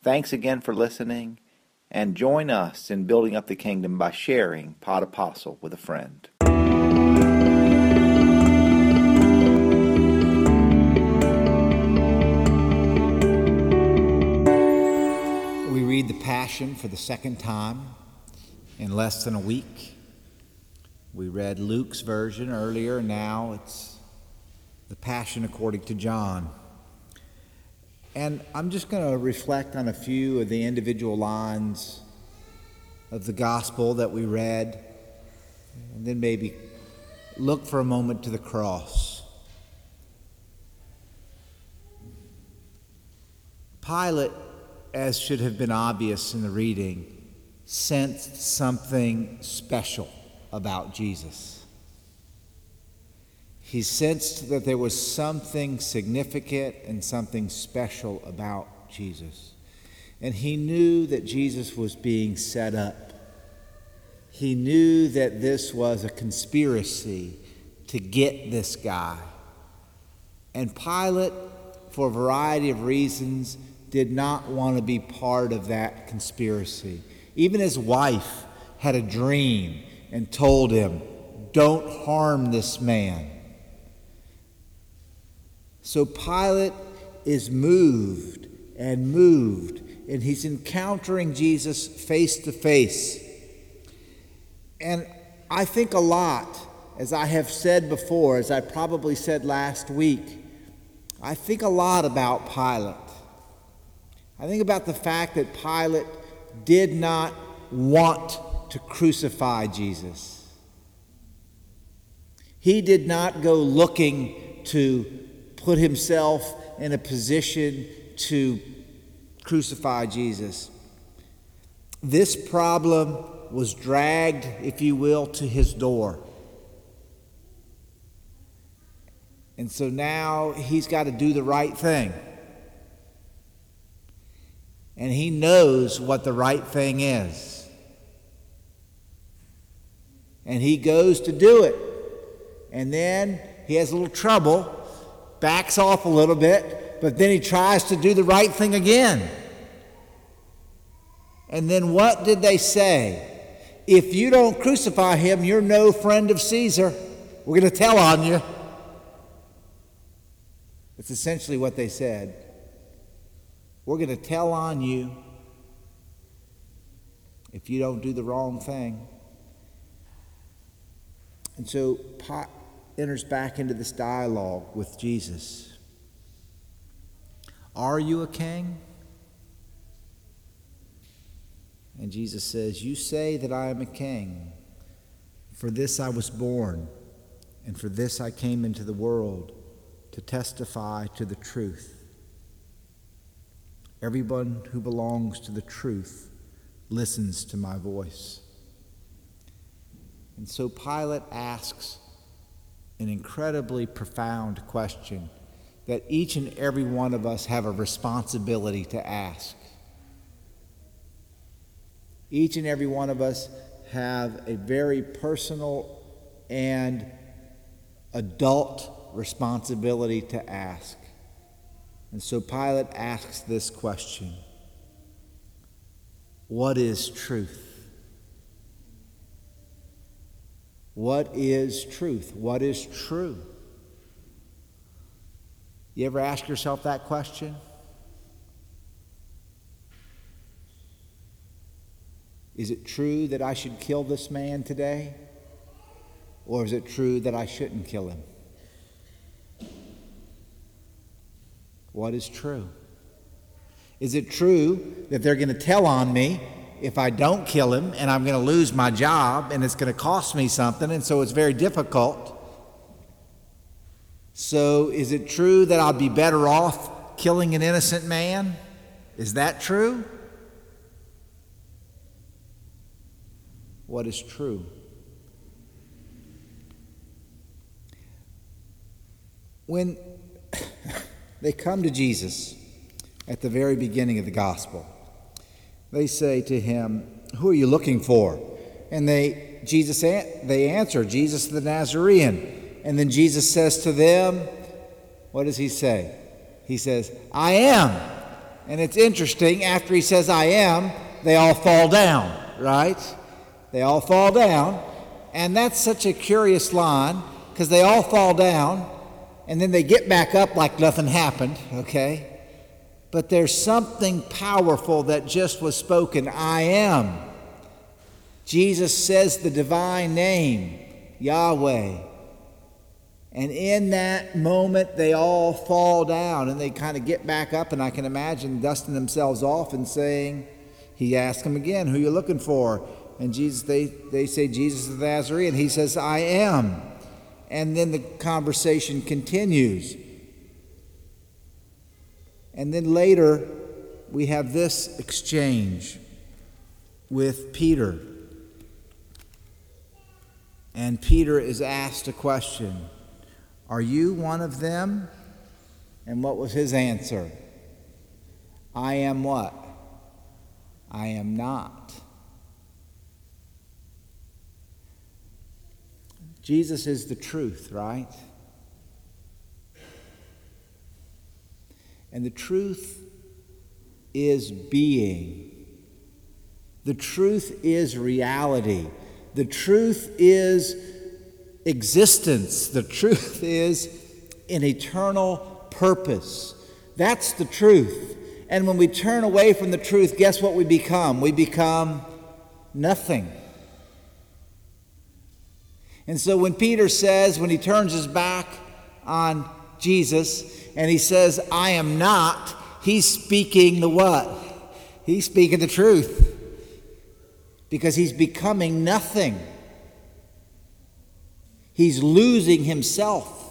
Thanks again for listening, and join us in building up the kingdom by sharing Pod Apostle with a friend. We read the Passion for the second time in less than a week. We read Luke's version earlier, now it's the Passion according to John. And I'm just going to reflect on a few of the individual lines of the gospel that we read, and then maybe look for a moment to the cross. Pilate, as should have been obvious in the reading, sensed something special about Jesus. He sensed that there was something significant and something special about Jesus. And he knew that Jesus was being set up. He knew that this was a conspiracy to get this guy. And Pilate, for a variety of reasons, did not want to be part of that conspiracy. Even his wife had a dream and told him, "Don't harm this man." So Pilate is moved, and he's encountering Jesus face to face. And I think a lot, as I have said before, as I probably said last week, I think a lot about Pilate. I think about the fact that Pilate did not want to crucify Jesus. He did not go looking to put himself in a position to crucify Jesus. This problem was dragged, if you will, to his door. And so now he's got to do the right thing. And he knows what the right thing is. And he goes to do it. And then he has a little trouble, backs off a little bit, but then he tries to do the right thing again. And then what did they say? If you don't crucify him, you're no friend of Caesar. We're going to tell on you. That's essentially what they said. We're going to tell on you if you don't do the wrong thing. And so Pilate enters back into this dialogue with Jesus. Are you a king? And Jesus says, you say that I am a king. For this I was born, and for this I came into the world, to testify to the truth. Everyone who belongs to the truth listens to my voice. And so Pilate asks an incredibly profound question that each and every one of us have a responsibility to ask. Each and every one of us have a very personal and adult responsibility to ask. And so Pilate asks this question: what is truth? What is truth? What is true? You ever ask yourself that question? Is it true that I should kill this man today? Or is it true that I shouldn't kill him? What is true? Is it true that they're going to tell on me if I don't kill him, and I'm going to lose my job, and it's going to cost me something, and so it's very difficult? So is it true that I'll be better off killing an innocent man? Is that true? What is true? When they come to Jesus at the very beginning of the gospel, they say to him, "Who are you looking for?" And they answer, "Jesus the Nazarene." And then Jesus says to them, what does he say? He says, "I am And it's interesting, after he says, I am, they all fall down, right? They all fall down. And that's such a curious line, because they all fall down, and then they get back up like nothing happened, okay? But there's something powerful that just was spoken. I am. Jesus says the divine name, Yahweh. And in that moment, they all fall down and they kind of get back up, and I can imagine dusting themselves off and saying, he asked them again, who are you looking for? And Jesus, they say, Jesus of the Nazarene. He says, I am. And then the conversation continues. And then later, we have this exchange with Peter. And Peter is asked a question. Are you one of them? And what was his answer? I am what? I am not. Jesus is the truth, right? And the truth is being. The truth is reality. The truth is existence. The truth is an eternal purpose. That's the truth. And when we turn away from the truth, guess what we become? We become nothing. And so when Peter says, when he turns his back on Jesus and he says, I am not, he's speaking the what? He's speaking the truth. Because he's becoming nothing. He's losing himself.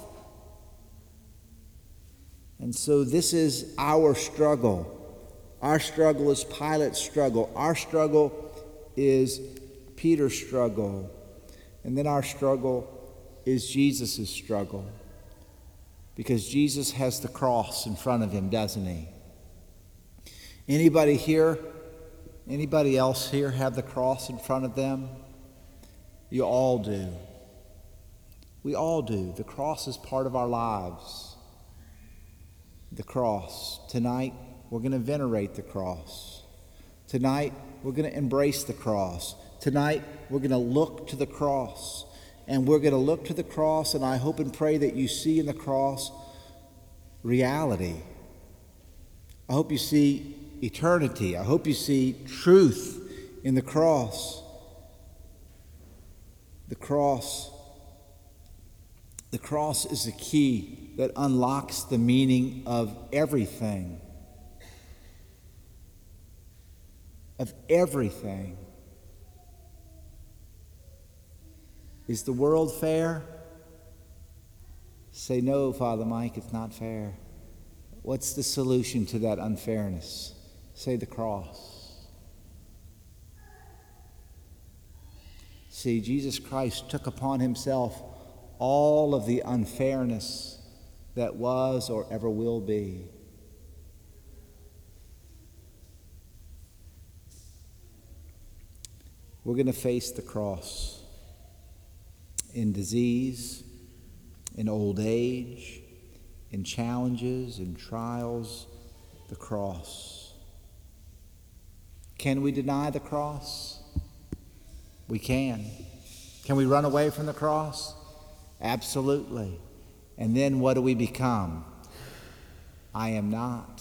And so this is our struggle. Our struggle is Pilate's struggle. Our struggle is Peter's struggle. And then our struggle is Jesus' struggle. Because Jesus has the cross in front of him, doesn't he? Anybody here, anybody else here have the cross in front of them? You all do. We all do. The cross is part of our lives. The cross. Tonight, we're going to venerate the cross. Tonight, we're going to embrace the cross. Tonight, we're going to look to the cross. And we're going to look to the cross, and I hope and pray that you see in the cross reality. I hope you see eternity. I hope you see truth in the cross. The cross. The cross is the key that unlocks the meaning of everything. Of everything. Is the world fair? Say, no, Father Mike, it's not fair. What's the solution to that unfairness? Say the cross. See, Jesus Christ took upon himself all of the unfairness that was or ever will be. We're going to face the cross in disease, in old age, in challenges, in trials, the cross. Can we deny the cross? We can. Can we run away from the cross? Absolutely. And then what do we become? I am not.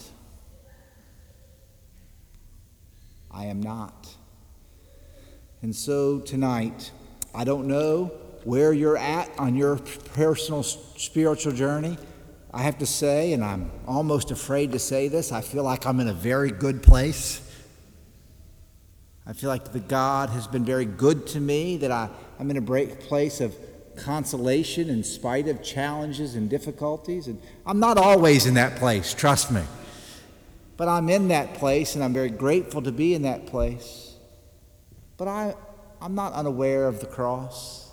I am not. And so tonight, I don't know where you're at on your personal spiritual journey. I have to say, and I'm almost afraid to say this, I feel like I'm in a very good place. I feel like the God has been very good to me, that I'm in a great place of consolation in spite of challenges and difficulties. And I'm not always in that place, trust me. But I'm in that place, and I'm very grateful to be in that place. But I'm not unaware of the cross.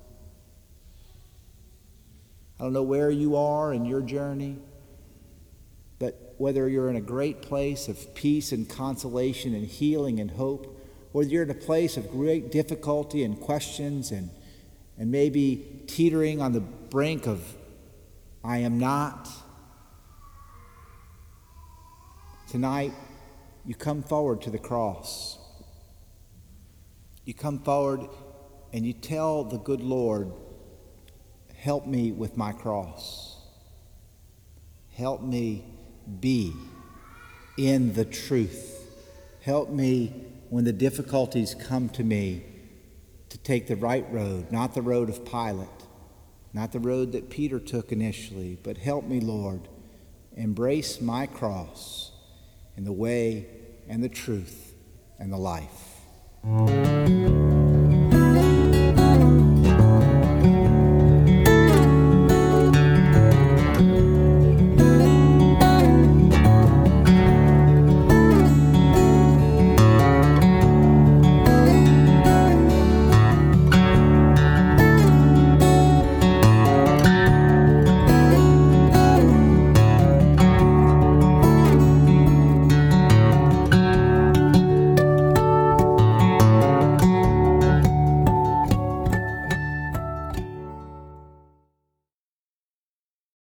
I don't know where you are in your journey, but whether you're in a great place of peace and consolation and healing and hope, or you're in a place of great difficulty and questions and maybe teetering on the brink of I am not. Tonight, you come forward to the cross. You come forward and you tell the good Lord, help me with my cross. Help me be in the truth. Help me when the difficulties come to me to take the right road, not the road of Pilate, not the road that Peter took initially, but help me, Lord, embrace my cross in the way and the truth and the life.